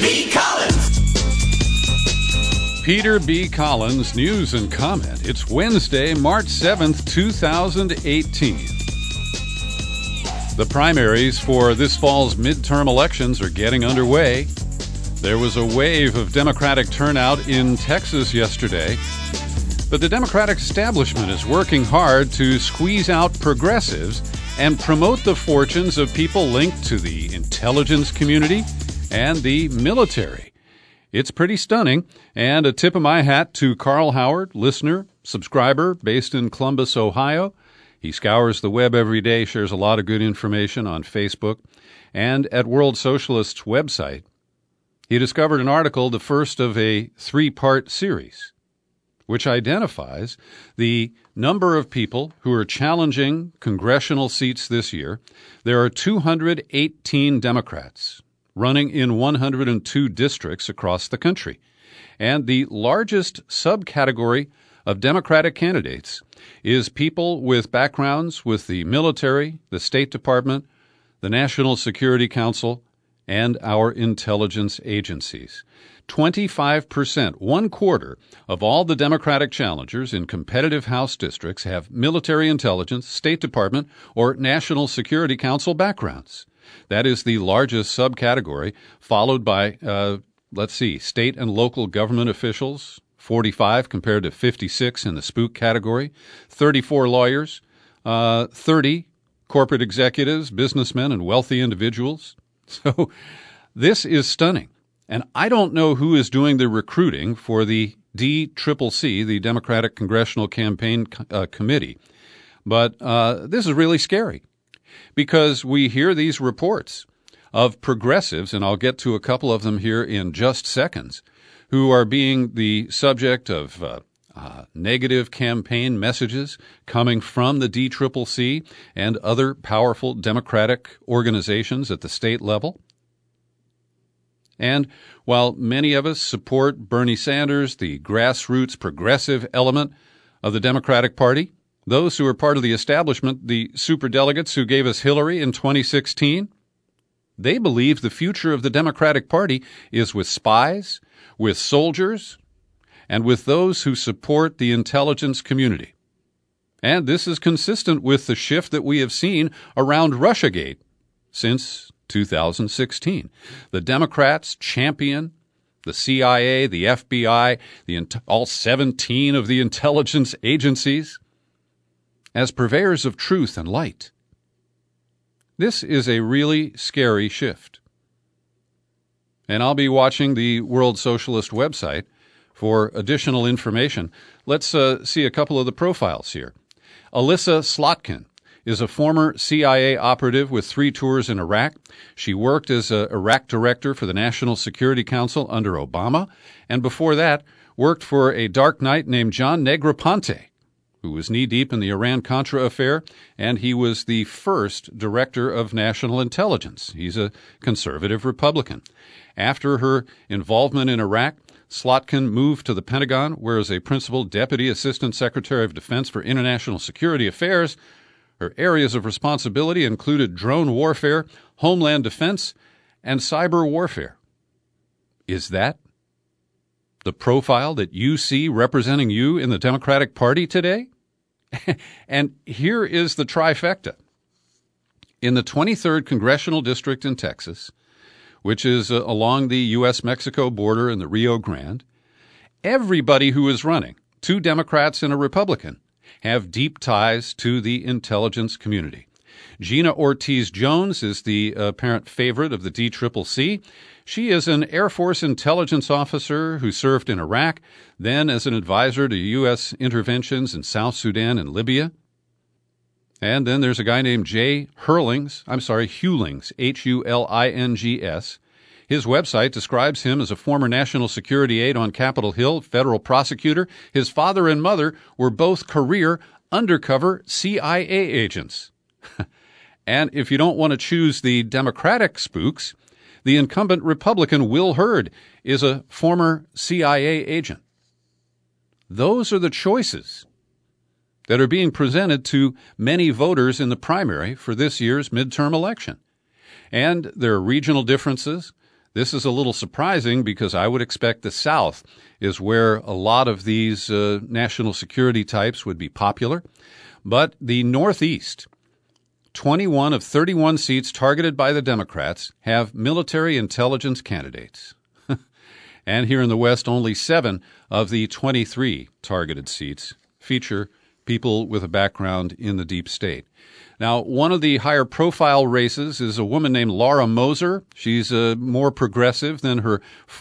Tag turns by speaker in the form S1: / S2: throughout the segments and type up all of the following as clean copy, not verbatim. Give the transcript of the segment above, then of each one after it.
S1: B. Collins.
S2: Peter B. Collins, news and comment. It's Wednesday, March 7th, 2018. The primaries for this fall's midterm elections are getting underway. There was a wave of Democratic turnout in Texas yesterday, but the Democratic establishment is working hard to squeeze out progressives and promote the fortunes of people linked to the intelligence community and the military. It's pretty stunning, and a tip of my hat to Carl Howard, listener, subscriber, based in Columbus, Ohio. He scours the web every day, shares a lot of good information on Facebook and at World Socialist's website. He discovered an article, the first of a three-part series, which identifies the number of people who are challenging congressional seats this year. There are 218 Democrats running in 102 districts across the country. And the largest subcategory of Democratic candidates is people with backgrounds with the military, the State Department, the National Security Council, and our intelligence agencies. 25%, 1/4 of all the Democratic challengers in competitive House districts have military intelligence, State Department, or National Security Council backgrounds. That is the largest subcategory, followed by, state and local government officials, 45 compared to 56 in the spook category, 34 lawyers, 30 corporate executives, businessmen, and wealthy individuals. So this is stunning. And I don't know who is doing the recruiting for the DCCC, the Democratic Congressional Campaign Committee, but this is really scary because we hear these reports of progressives, and I'll get to a couple of them here in just seconds, who are being the subject of negative campaign messages coming from the DCCC and other powerful Democratic organizations at the state level. And while many of us support Bernie Sanders, the grassroots progressive element of the Democratic Party, those who are part of the establishment, the superdelegates who gave us Hillary in 2016, they believe the future of the Democratic Party is with spies, with soldiers, and with those who support the intelligence community. And this is consistent with the shift that we have seen around Russiagate since 2016. The Democrats champion the CIA, the FBI, all 17 of the intelligence agencies as purveyors of truth and light. This is a really scary shift. And I'll be watching the World Socialist website for additional information. Let's see a couple of the profiles here. Alyssa Slotkin is a former CIA operative with 3 tours in Iraq. She worked as an Iraq director for the National Security Council under Obama, and before that worked for a dark knight named John Negroponte, who was knee-deep in the Iran-Contra affair, and he was the first director of national intelligence. He's a conservative Republican. After her involvement in Iraq, Slotkin moved to the Pentagon, where as a principal deputy assistant secretary of defense for international security affairs, her areas of responsibility included drone warfare, homeland defense, and cyber warfare. Is that the profile that you see representing you in the Democratic Party today? And here is the trifecta. In the 23rd Congressional District in Texas, which is along the U.S.-Mexico border in the Rio Grande, everybody who is running, 2 Democrats and a Republican, have deep ties to the intelligence community. Gina Ortiz-Jones is the apparent favorite of the DCCC. She is an Air Force intelligence officer who served in Iraq, then as an advisor to U.S. interventions in South Sudan and Libya. And then there's a guy named Jay Hewlings, H-U-L-I-N-G-S. His website describes him as a former national security aide on Capitol Hill, federal prosecutor. His father and mother were both career undercover CIA agents. And if you don't want to choose the Democratic spooks, the incumbent Republican Will Hurd is a former CIA agent. Those are the choices that are being presented to many voters in the primary for this year's midterm election. And there are regional differences. This is a little surprising because I would expect the South is where a lot of these national security types would be popular. But the Northeast, 21 of 31 seats targeted by the Democrats have military intelligence candidates. And here in the West, only 7 of the 23 targeted seats feature people with a background in the deep state. Now, one of the higher profile races is a woman named Laura Moser. She's more progressive than her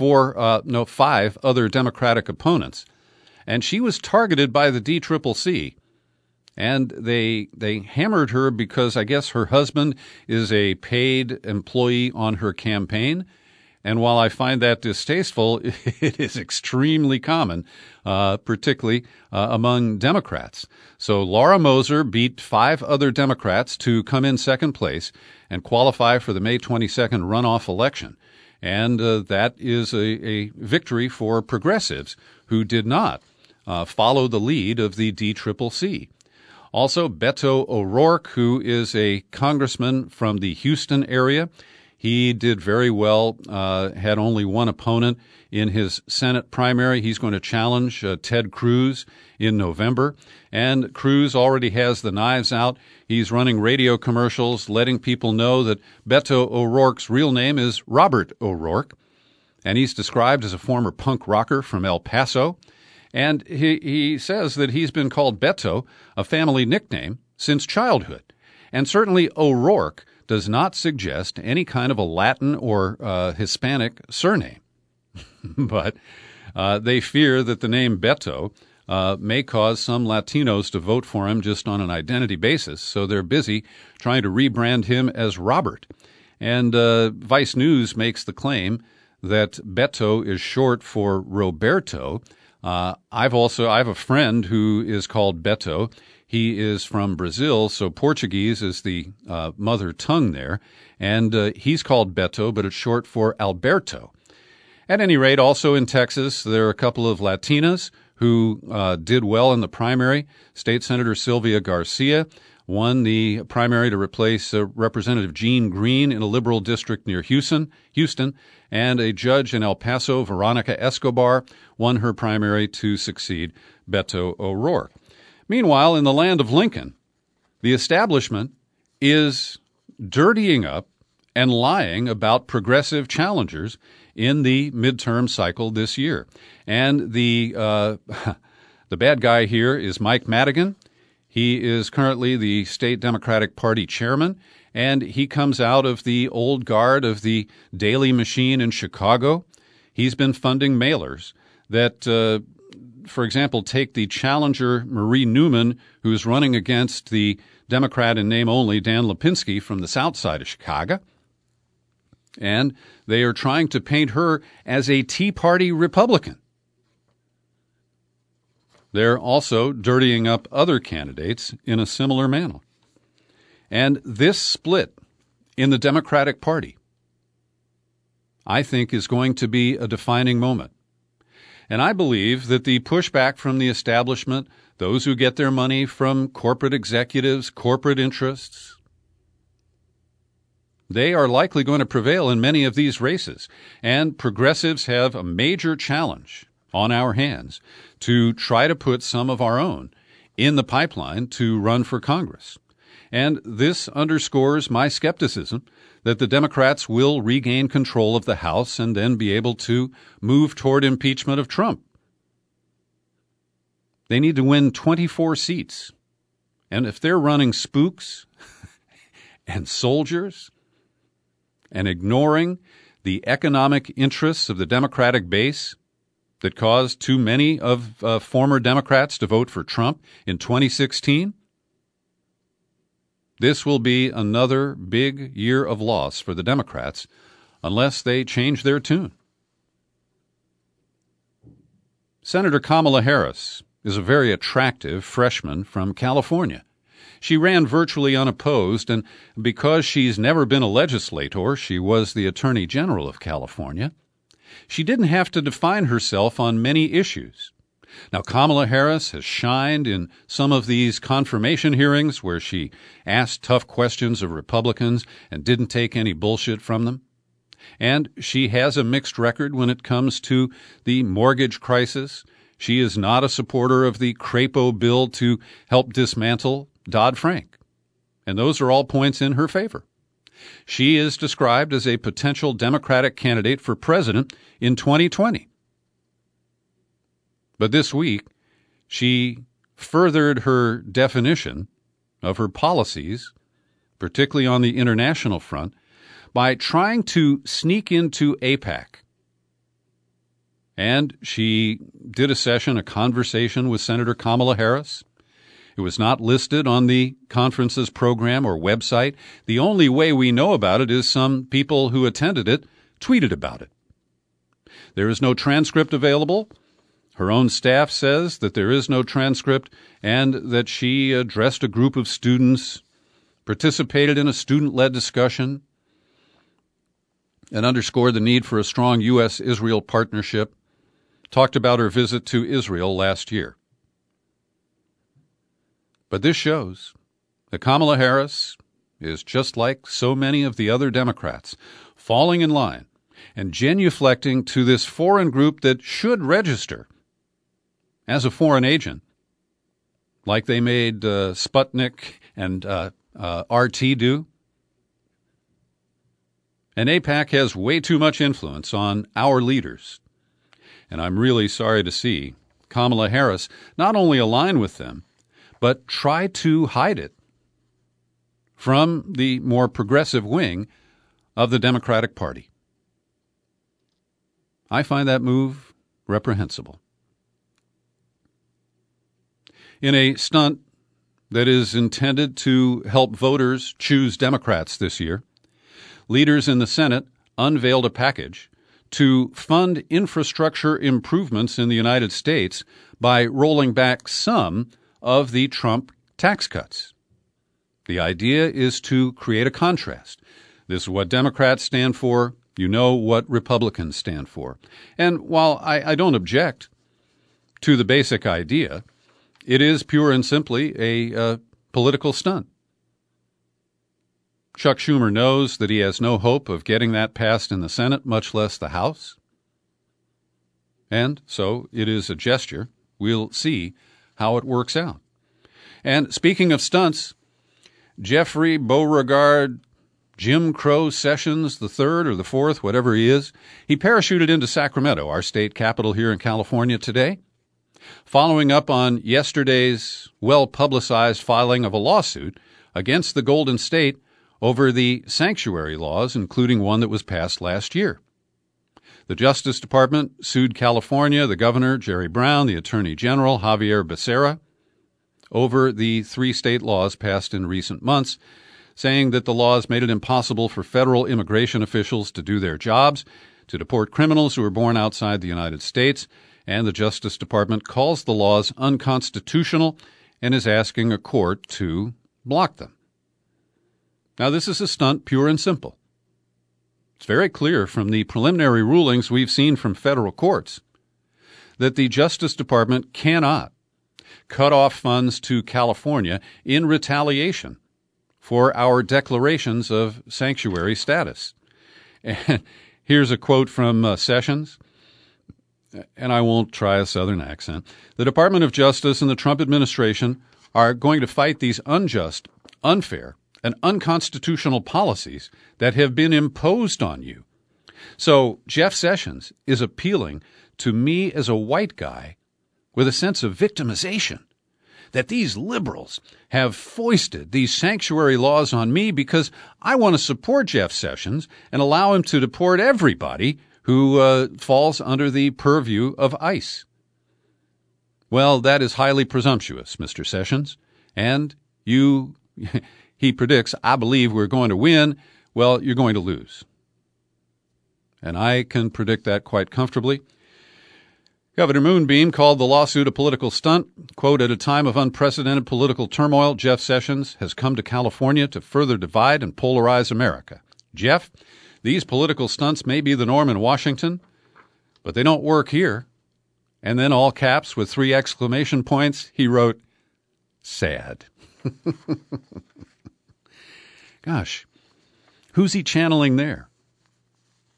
S2: 5 other Democratic opponents. And she was targeted by the DCCC. And they hammered her because I guess her husband is a paid employee on her campaign. And while I find that distasteful, it is extremely common, particularly among Democrats. So Laura Moser beat 5 other Democrats to come in second place and qualify for the May 22nd runoff election. And that is a victory for progressives who did not follow the lead of the DCCC. Also, Beto O'Rourke, who is a congressman from the Houston area, he did very well, had only one opponent in his Senate primary. He's going to challenge Ted Cruz in November. And Cruz already has the knives out. He's running radio commercials, letting people know that Beto O'Rourke's real name is Robert O'Rourke. And he's described as a former punk rocker from El Paso. And he says that he's been called Beto, a family nickname, since childhood. And certainly O'Rourke does not suggest any kind of a Latin or Hispanic surname. But they fear that the name Beto may cause some Latinos to vote for him just on an identity basis, so they're busy trying to rebrand him as Robert. And Vice News makes the claim that Beto is short for Roberto. I have a friend who is called Beto. He is from Brazil, so Portuguese is the mother tongue there, and he's called Beto, but it's short for Alberto. At any rate, also in Texas, there are a couple of Latinas who did well in the primary. State Senator Sylvia Garcia won the primary to replace Representative Jean Green in a liberal district near Houston, and a judge in El Paso, Veronica Escobar, won her primary to succeed Beto O'Rourke. Meanwhile, in the land of Lincoln, the establishment is dirtying up and lying about progressive challengers in the midterm cycle this year. And the bad guy here is Mike Madigan. He is currently the state Democratic Party chairman, and he comes out of the old guard of the Daily Machine in Chicago. He's been funding mailers that for example, take the challenger Marie Newman, who's running against the Democrat in name only Dan Lipinski from the south side of Chicago. And they are trying to paint her as a Tea Party Republican. They're also dirtying up other candidates in a similar manner. And this split in the Democratic Party, I think, is going to be a defining moment. And I believe that the pushback from the establishment, those who get their money from corporate executives, corporate interests, they are likely going to prevail in many of these races. And progressives have a major challenge on our hands to try to put some of our own in the pipeline to run for Congress. And this underscores my skepticism that the Democrats will regain control of the House and then be able to move toward impeachment of Trump. They need to win 24 seats. And if they're running spooks and soldiers and ignoring the economic interests of the Democratic base that caused too many of former Democrats to vote for Trump in 2016, this will be another big year of loss for the Democrats unless they change their tune. Senator Kamala Harris is a very attractive freshman from California. She ran virtually unopposed, and because she's never been a legislator, she was the Attorney General of California, she didn't have to define herself on many issues. Now, Kamala Harris has shined in some of these confirmation hearings where she asked tough questions of Republicans and didn't take any bullshit from them. And she has a mixed record when it comes to the mortgage crisis. She is not a supporter of the Crapo bill to help dismantle Dodd-Frank. And those are all points in her favor. She is described as a potential Democratic candidate for president in 2020. But this week, she furthered her definition of her policies, particularly on the international front, by trying to sneak into AIPAC. And she did a conversation with Senator Kamala Harris. It was not listed on the conference's program or website. The only way we know about it is some people who attended it tweeted about it. There is no transcript available. Her own staff says that there is no transcript and that she addressed a group of students, participated in a student-led discussion, and underscored the need for a strong U.S.-Israel partnership, talked about her visit to Israel last year. But this shows that Kamala Harris is just like so many of the other Democrats, falling in line and genuflecting to this foreign group that should register as a foreign agent, like they made Sputnik and RT do. And AIPAC has way too much influence on our leaders. And I'm really sorry to see Kamala Harris not only align with them, but try to hide it from the more progressive wing of the Democratic Party. I find that move reprehensible. In a stunt that is intended to help voters choose Democrats this year, leaders in the Senate unveiled a package to fund infrastructure improvements in the United States by rolling back some of the Trump tax cuts. The idea is to create a contrast. This is what Democrats stand for. You know what Republicans stand for. And while I don't object to the basic idea, it is pure and simply a political stunt. Chuck Schumer knows that he has no hope of getting that passed in the Senate, much less the House. And so it is a gesture. We'll see how it works out. And speaking of stunts, Jeffrey Beauregard Jim Crow Sessions the third or the fourth, whatever he is, he parachuted into Sacramento, our state capital here in California today, following up on yesterday's well-publicized filing of a lawsuit against the Golden State over the sanctuary laws, including one that was passed last year. The Justice Department sued California, the governor, Jerry Brown, the attorney general, Javier Becerra, over the 3 state laws passed in recent months, saying that the laws made it impossible for federal immigration officials to do their jobs, to deport criminals who are born outside the United States, and the Justice Department calls the laws unconstitutional and is asking a court to block them. Now, this is a stunt, pure and simple. It's very clear from the preliminary rulings we've seen from federal courts that the Justice Department cannot cut off funds to California in retaliation for our declarations of sanctuary status. And here's a quote from Sessions, and I won't try a Southern accent. The Department of Justice and the Trump administration are going to fight these unjust, unfair, and unconstitutional policies that have been imposed on you. So Jeff Sessions is appealing to me as a white guy with a sense of victimization, that these liberals have foisted these sanctuary laws on me because I want to support Jeff Sessions and allow him to deport everybody who falls under the purview of ICE. Well, that is highly presumptuous, Mr. Sessions, and you... He predicts, I believe we're going to win. Well, you're going to lose. And I can predict that quite comfortably. Governor Moonbeam called the lawsuit a political stunt. Quote, at a time of unprecedented political turmoil, Jeff Sessions has come to California to further divide and polarize America. Jeff, these political stunts may be the norm in Washington, but they don't work here. And then all caps with 3 exclamation points, he wrote, sad. Gosh, who's he channeling there?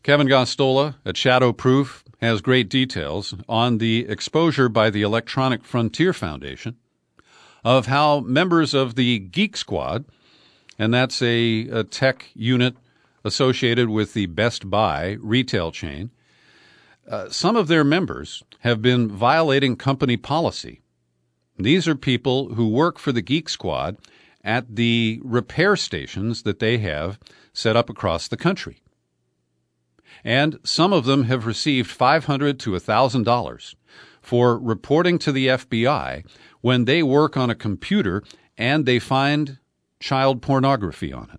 S2: Kevin Gostola at Shadowproof has great details on the exposure by the Electronic Frontier Foundation of how members of the Geek Squad, and that's a tech unit associated with the Best Buy retail chain, some of their members have been violating company policy. These are people who work for the Geek Squad at the repair stations that they have set up across the country. And some of them have received $500 to $1,000 for reporting to the FBI when they work on a computer and they find child pornography on it.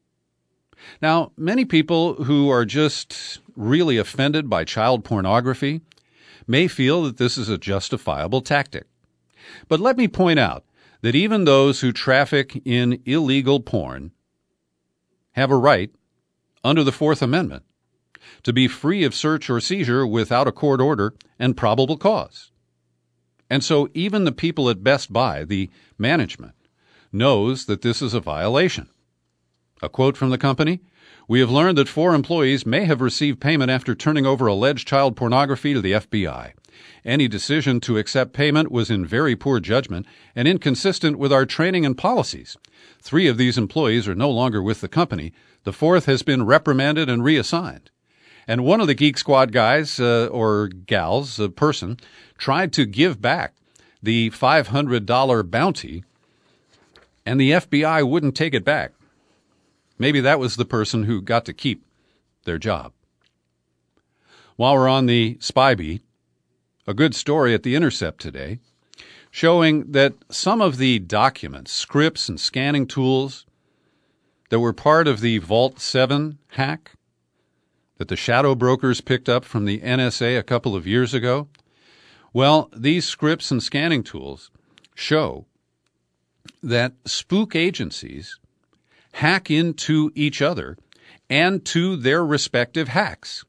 S2: Now, many people who are just really offended by child pornography may feel that this is a justifiable tactic. But let me point out that even those who traffic in illegal porn have a right, under the Fourth Amendment, to be free of search or seizure without a court order and probable cause. And so even the people at Best Buy, the management, knows that this is a violation. A quote from the company, "We have learned that 4 employees may have received payment after turning over alleged child pornography to the FBI. Any decision to accept payment was in very poor judgment and inconsistent with our training and policies. 3 of these employees are no longer with the company. The 4th has been reprimanded and reassigned." And one of the Geek Squad guys or gals, a person, tried to give back the $500 bounty, and the FBI wouldn't take it back. Maybe that was the person who got to keep their job. While we're on the spy beat, a good story at The Intercept today showing that some of the documents, scripts, and scanning tools that were part of the Vault 7 hack that the shadow brokers picked up from the NSA a couple of years ago, well, these scripts and scanning tools show that spook agencies hack into each other and to their respective hacks.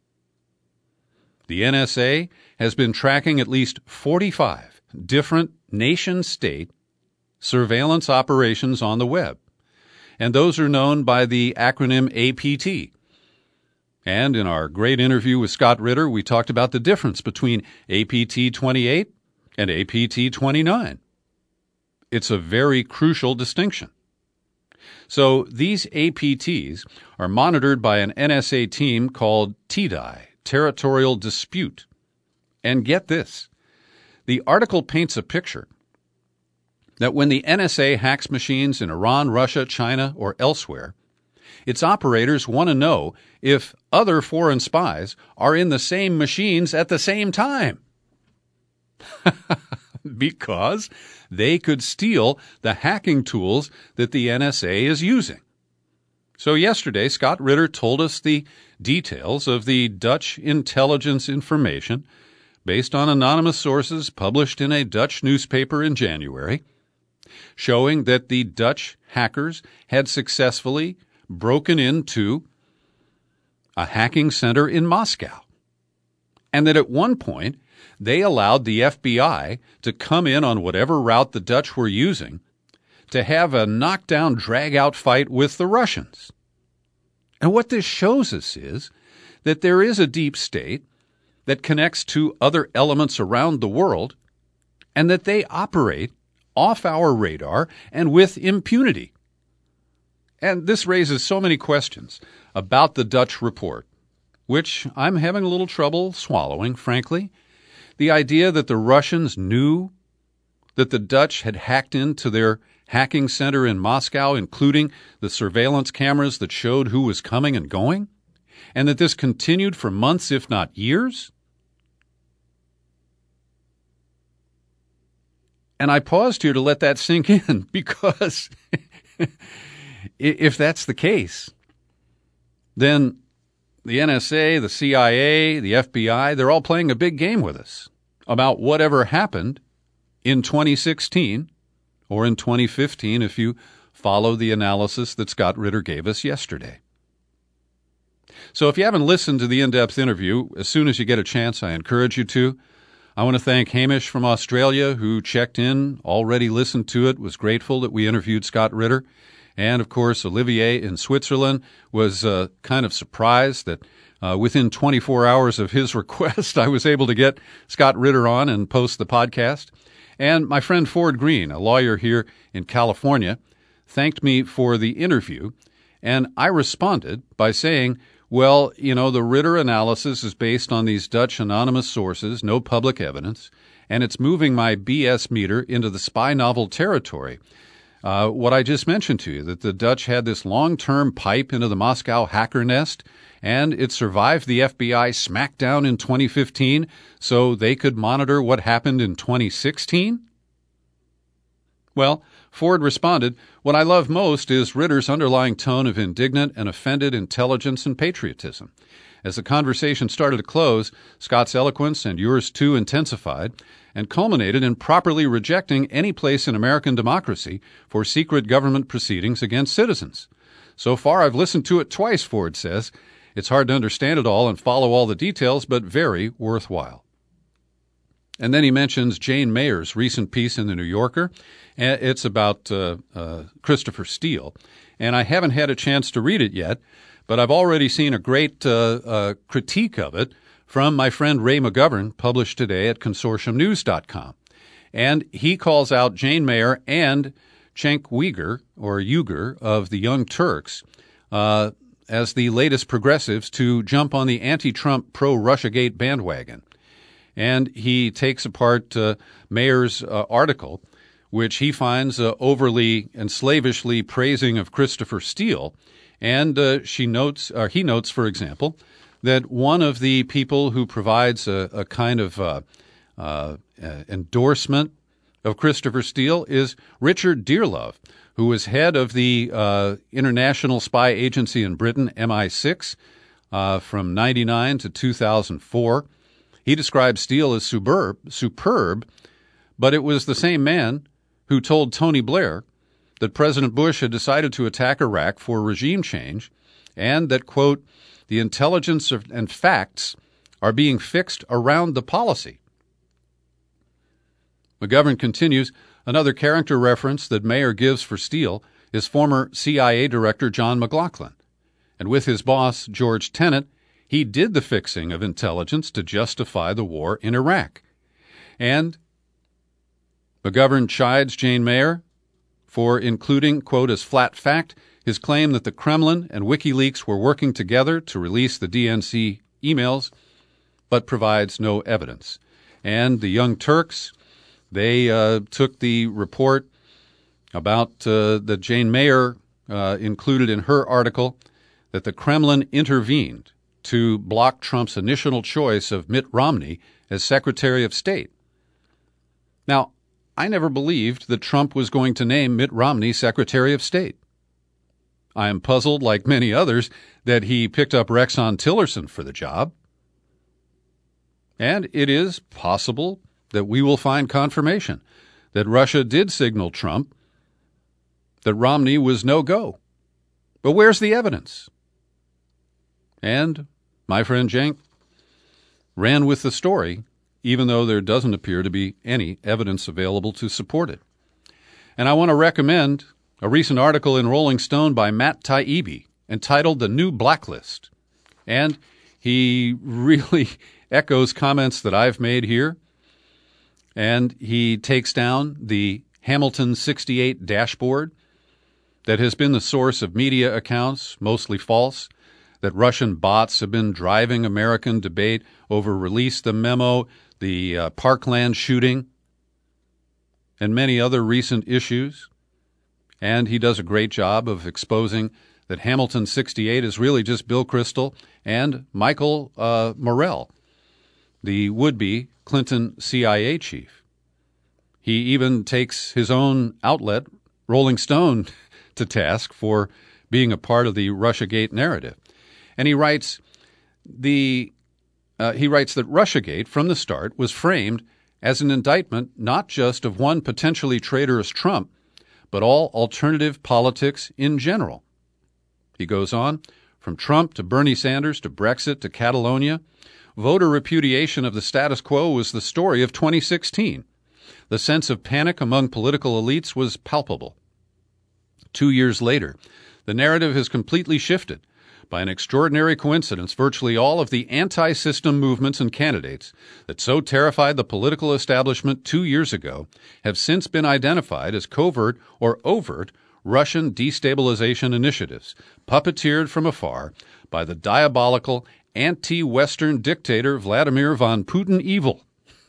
S2: The NSA has been tracking at least 45 different nation-state surveillance operations on the web, and those are known by the acronym APT. And in our great interview with Scott Ritter, we talked about the difference between APT-28 and APT-29. It's a very crucial distinction. So these APTs are monitored by an NSA team called TDI, Territorial Dispute. And get this, the article paints a picture that when the NSA hacks machines in Iran, Russia, China, or elsewhere, its operators want to know if other foreign spies are in the same machines at the same time. Because they could steal the hacking tools that the NSA is using. So yesterday, Scott Ritter told us the details of the Dutch intelligence information based on anonymous sources published in a Dutch newspaper in January, showing that the Dutch hackers had successfully broken into a hacking center in Moscow, and that at one point they allowed the FBI to come in on whatever route the Dutch were using to have a knockdown, drag-out fight with the Russians. And what this shows us is that there is a deep state that connects to other elements around the world, and that they operate off our radar and with impunity. And this raises so many questions about the Dutch report, which I'm having a little trouble swallowing, frankly. The idea that the Russians knew that the Dutch had hacked into their hacking center in Moscow, including the surveillance cameras that showed who was coming and going, and that this continued for months, if not years. And I paused here to let that sink in, because if that's the case, then the NSA, the CIA, the FBI, they're all playing a big game with us about whatever happened in 2016 or in 2015 if you follow the analysis that Scott Ritter gave us yesterday. So if you haven't listened to the in-depth interview, as soon as you get a chance, I encourage you to. I want to thank Hamish from Australia, who checked in, already listened to it, was grateful that we interviewed Scott Ritter. And, of course, Olivier in Switzerland was kind of surprised that Within 24 hours of his request, I was able to get Scott Ritter on and post the podcast. And my friend Ford Green, a lawyer here in California, thanked me for the interview. And I responded by saying, well, the Ritter analysis is based on these Dutch anonymous sources, no public evidence, and it's moving my BS meter into the spy novel territory. What I just mentioned to you, that the Dutch had this long-term pipe into the Moscow hacker nest, and it survived the FBI smackdown in 2015 so they could monitor what happened in 2016? Well, Ford responded, what I love most is Ritter's underlying tone of indignant and offended intelligence and patriotism. As the conversation started to close, Scott's eloquence and yours too intensified and culminated in properly rejecting any place in American democracy for secret government proceedings against citizens. So far, I've listened to it twice, Ford says. It's hard to understand it all and follow all the details, but very worthwhile. And then he mentions Jane Mayer's recent piece in The New Yorker. It's about Christopher Steele. And I haven't had a chance to read it yet, but I've already seen a great critique of it from my friend Ray McGovern, published today at consortiumnews.com. And he calls out Jane Mayer and Cenk Uygur of the Young Turks as the latest progressives to jump on the anti-Trump pro-Russiagate bandwagon. And he takes apart Mayer's article, which he finds overly and slavishly praising of Christopher Steele. And he notes, for example, that one of the people who provides a kind of endorsement of Christopher Steele is Richard Dearlove, who was head of the international spy agency in Britain, MI6, from 1999 to 2004. He describes Steele as superb, but it was the same man who told Tony Blair that President Bush had decided to attack Iraq for regime change and that, quote, the intelligence and facts are being fixed around the policy. McGovern continues, another character reference that Mayer gives for Steele is former CIA Director John McLaughlin. And with his boss, George Tenet, he did the fixing of intelligence to justify the war in Iraq. And McGovern chides Jane Mayer for including, quote, as flat fact, his claim that the Kremlin and WikiLeaks were working together to release the DNC emails, but provides no evidence. And the Young Turks, they took the report about that Jane Mayer included in her article that the Kremlin intervened to block Trump's initial choice of Mitt Romney as Secretary of State. Now, I never believed that Trump was going to name Mitt Romney Secretary of State. I am puzzled, like many others, that he picked up Rexon Tillerson for the job. And it is possible that we will find confirmation that Russia did signal Trump that Romney was no-go. But where's the evidence? And my friend Cenk ran with the story, even though there doesn't appear to be any evidence available to support it. And I want to recommend a recent article in Rolling Stone by Matt Taibbi entitled The New Blacklist. And he really echoes comments that I've made here. And he takes down the Hamilton 68 dashboard that has been the source of media accounts, mostly false, that Russian bots have been driving American debate over Release the Memo, the Parkland shooting, and many other recent issues. And he does a great job of exposing that Hamilton 68 is really just Bill Kristol and Michael Morell, the would-be Clinton CIA chief. He even takes his own outlet, Rolling Stone, to task for being a part of the Russiagate narrative. And he writes that Russiagate, from the start, was framed as an indictment not just of one potentially traitorous Trump, but all alternative politics in general. He goes on, from Trump to Bernie Sanders to Brexit to Catalonia, voter repudiation of the status quo was the story of 2016. The sense of panic among political elites was palpable. 2 years later, the narrative has completely shifted. By an extraordinary coincidence, virtually all of the anti-system movements and candidates that so terrified the political establishment 2 years ago have since been identified as covert or overt Russian destabilization initiatives, puppeteered from afar by the diabolical anti-Western dictator Vladimir von Putin evil.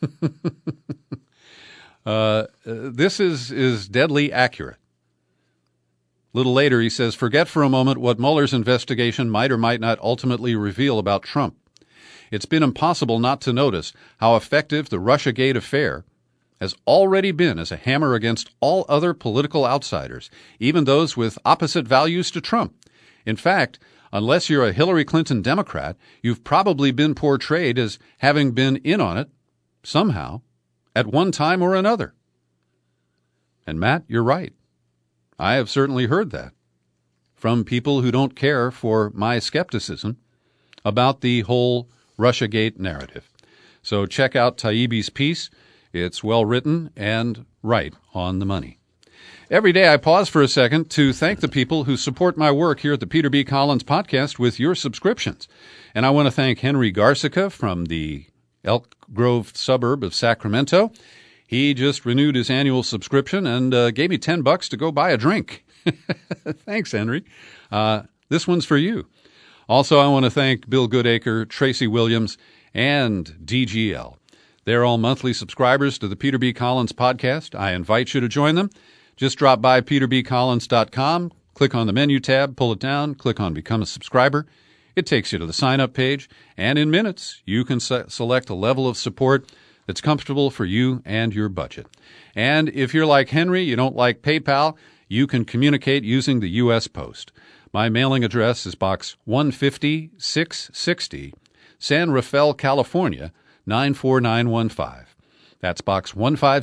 S2: This is deadly accurate. A little later, he says, forget for a moment what Mueller's investigation might or might not ultimately reveal about Trump. It's been impossible not to notice how effective the Russiagate affair has already been as a hammer against all other political outsiders, even those with opposite values to Trump. In fact, unless you're a Hillary Clinton Democrat, you've probably been portrayed as having been in on it, somehow, at one time or another. And Matt, you're right. I have certainly heard that from people who don't care for my skepticism about the whole Russiagate narrative. So check out Taibbi's piece. It's well written and right on the money. Every day I pause for a second to thank the people who support my work here at the Peter B. Collins Podcast with your subscriptions. And I want to thank Henry Garcica from the Elk Grove suburb of Sacramento. He just renewed his annual subscription and gave me $10 to go buy a drink. Thanks, Henry. This one's for you. Also, I want to thank Bill Goodacre, Tracy Williams, and DGL. They're all monthly subscribers to the Peter B. Collins Podcast. I invite you to join them. Just drop by peterbcollins.com, click on the menu tab, pull it down, click on Become a Subscriber. It takes you to the sign-up page, and in minutes, you can select a level of support that's comfortable for you and your budget. And if you're like Henry, you don't like PayPal, you can communicate using the U.S. Post. My mailing address is Box 150-660, San Rafael, California, 94915. That's Box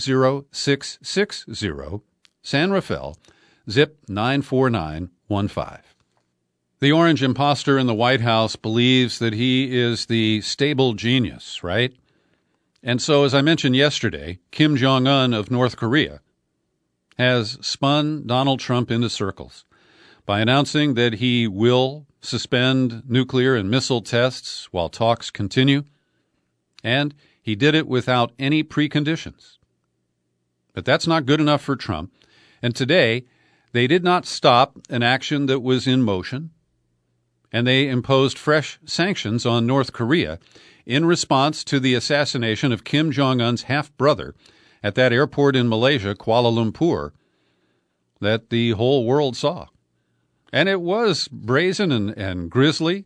S2: 150-660, San Rafael, zip 94915. The orange imposter in the White House believes that he is the stable genius, right? And so, as I mentioned yesterday, Kim Jong-un of North Korea has spun Donald Trump into circles by announcing that he will suspend nuclear and missile tests while talks continue, and he did it without any preconditions. But that's not good enough for Trump, and today they did not stop an action that was in motion, and they imposed fresh sanctions on North Korea in response to the assassination of Kim Jong-un's half-brother at that airport in Malaysia, Kuala Lumpur, that the whole world saw. And it was brazen and grisly.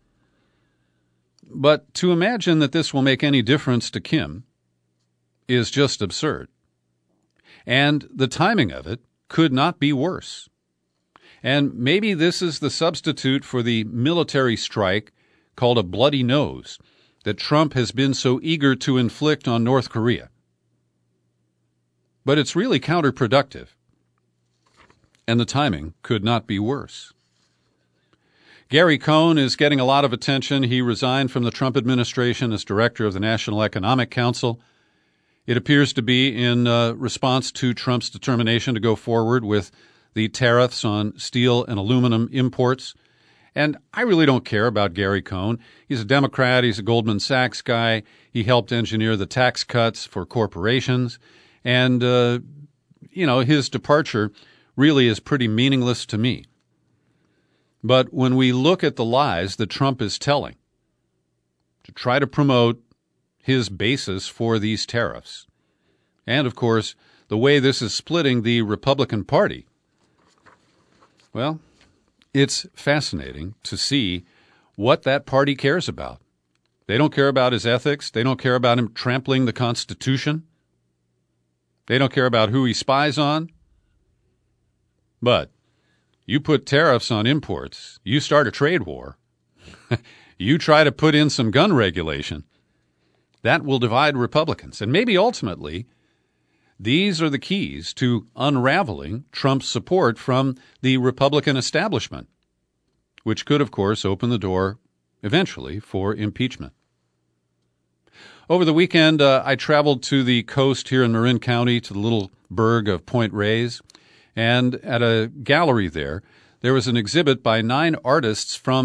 S2: But to imagine that this will make any difference to Kim is just absurd. And the timing of it could not be worse. And maybe this is the substitute for the military strike called a bloody nose that Trump has been so eager to inflict on North Korea. But it's really counterproductive, and the timing could not be worse. Gary Cohn is getting a lot of attention. He resigned from the Trump administration as director of the National Economic Council. It appears to be in response to Trump's determination to go forward with the tariffs on steel and aluminum imports. And I really don't care about Gary Cohn. He's a Democrat. He's a Goldman Sachs guy. He helped engineer the tax cuts for corporations. And, his departure really is pretty meaningless to me. But when we look at the lies that Trump is telling to try to promote his basis for these tariffs, and, of course, the way this is splitting the Republican Party, well, it's fascinating to see what that party cares about. They don't care about his ethics. They don't care about him trampling the Constitution. They don't care about who he spies on. But you put tariffs on imports, you start a trade war, you try to put in some gun regulation, that will divide Republicans. And maybe ultimately, these are the keys to unraveling Trump's support from the Republican establishment, which could, of course, open the door eventually for impeachment. Over the weekend, I traveled to the coast here in Marin County to the little burg of Point Reyes, and at a gallery there was an exhibit by 9 artists from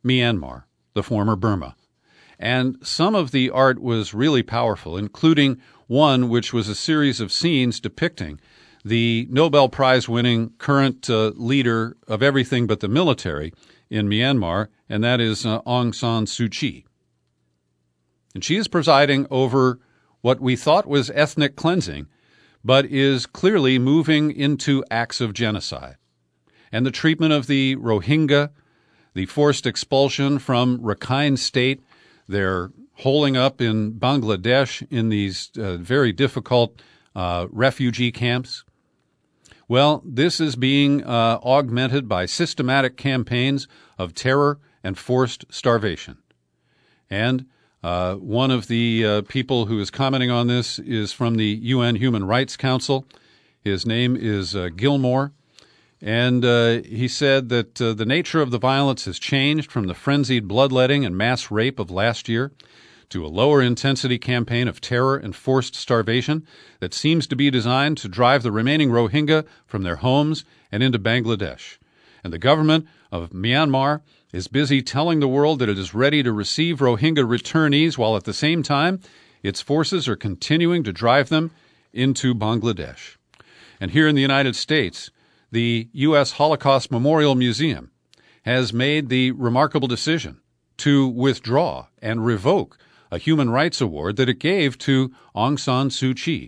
S2: Myanmar, the former Burma. And some of the art was really powerful, including one which was a series of scenes depicting the Nobel Prize-winning current leader of everything but the military in Myanmar, and that is Aung San Suu Kyi. And she is presiding over what we thought was ethnic cleansing, but is clearly moving into acts of genocide. And the treatment of the Rohingya, the forced expulsion from Rakhine State, their holing up in Bangladesh in these very difficult refugee camps. Well, this is being augmented by systematic campaigns of terror and forced starvation. And one of the people who is commenting on this is from the UN Human Rights Council. His name is Gilmore. And he said that the nature of the violence has changed from the frenzied bloodletting and mass rape of last year to a lower-intensity campaign of terror and forced starvation that seems to be designed to drive the remaining Rohingya from their homes and into Bangladesh. And the government of Myanmar is busy telling the world that it is ready to receive Rohingya returnees, while at the same time its forces are continuing to drive them into Bangladesh. And here in the United States, the U.S. Holocaust Memorial Museum has made the remarkable decision to withdraw and revoke a human rights award that it gave to Aung San Suu Kyi.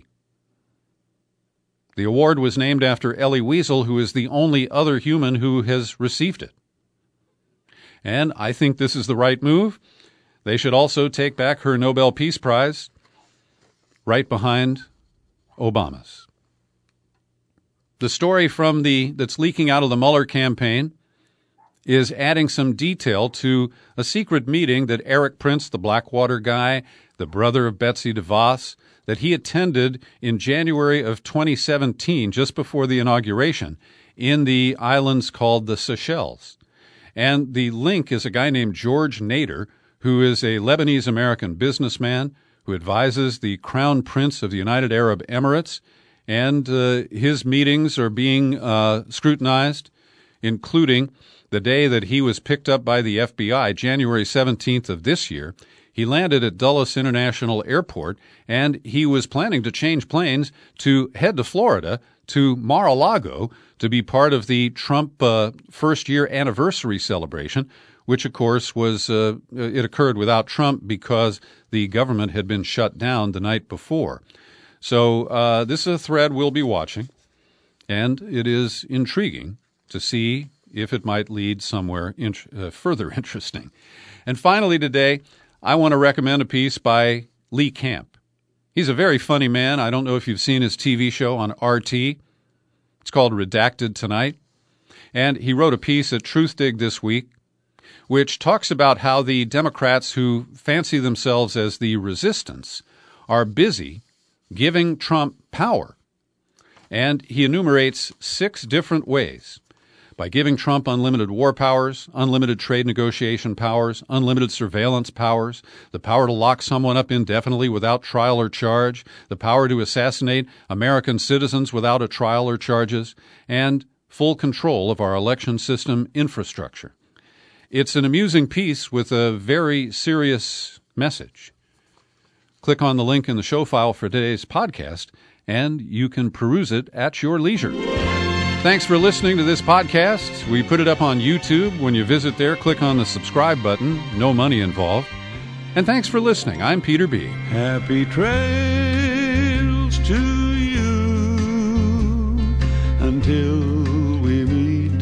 S2: The award was named after Elie Wiesel, who is the only other human who has received it. And I think this is the right move. They should also take back her Nobel Peace Prize right behind Obama's. The story that's leaking out of the Mueller campaign is adding some detail to a secret meeting that Eric Prince, the Blackwater guy, the brother of Betsy DeVos, that he attended in January of 2017, just before the inauguration, in the islands called the Seychelles. And the link is a guy named George Nader, who is a Lebanese-American businessman who advises the Crown Prince of the United Arab Emirates, and his meetings are being scrutinized, including the day that he was picked up by the FBI, January 17th of this year. He landed at Dulles International Airport, and he was planning to change planes to head to Florida, to Mar-a-Lago, to be part of the Trump first-year anniversary celebration, which, of course, it occurred without Trump because the government had been shut down the night before. So this is a thread we'll be watching, and it is intriguing to see if it might lead somewhere further interesting. And finally today, I want to recommend a piece by Lee Camp. He's a very funny man. I don't know if you've seen his TV show on RT. It's called Redacted Tonight. And he wrote a piece at Truthdig this week, which talks about how the Democrats who fancy themselves as the resistance are busy giving Trump power. And he enumerates 6 different ways: by giving Trump unlimited war powers, unlimited trade negotiation powers, unlimited surveillance powers, the power to lock someone up indefinitely without trial or charge, the power to assassinate American citizens without a trial or charges, and full control of our election system infrastructure. It's an amusing piece with a very serious message. Click on the link in the show file for today's podcast, and you can peruse it at your leisure. Thanks for listening to this podcast. We put it up on YouTube. When you visit there, click on the subscribe button. No money involved. And thanks for listening. I'm Peter B.
S1: Happy trails to you until we meet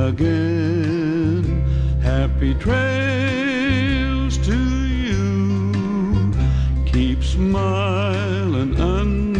S1: again. Happy trails to you. Keep smiling